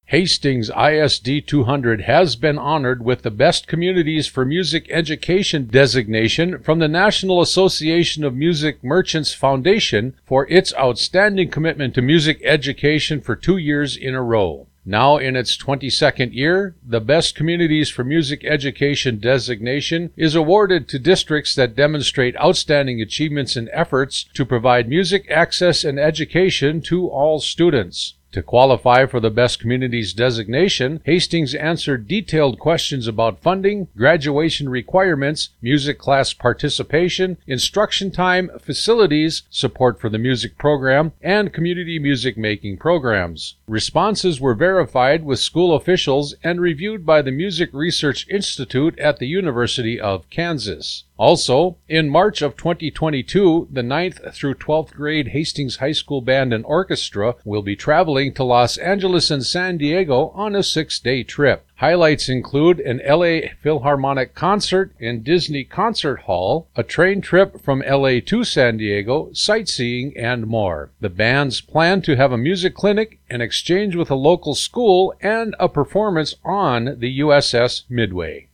Hastings ISD 200 has been honored with the Best Communities for Music Education designation from the National Association of Music Merchants Foundation for its outstanding commitment to music education for 2 years in a row. Now in its 22nd year, the Best Communities for Music Education designation is awarded to districts that demonstrate outstanding achievements and efforts to provide music access and education to all students. To qualify for the Best Communities designation, Hastings answered detailed questions about funding, graduation requirements, music class participation, instruction time, facilities, support for the music program, and community music making programs. Responses were verified with school officials and reviewed by the Music Research Institute at the University of Kansas. Also, in March of 2022, the 9th through 12th grade Hastings High School Band and Orchestra will be traveling to Los Angeles and San Diego on a 6-day trip. Highlights include an LA Philharmonic concert in Disney Concert Hall, a train trip from LA to San Diego, sightseeing, and more. The bands plan to have a music clinic, an exchange with a local school, and a performance on the USS Midway.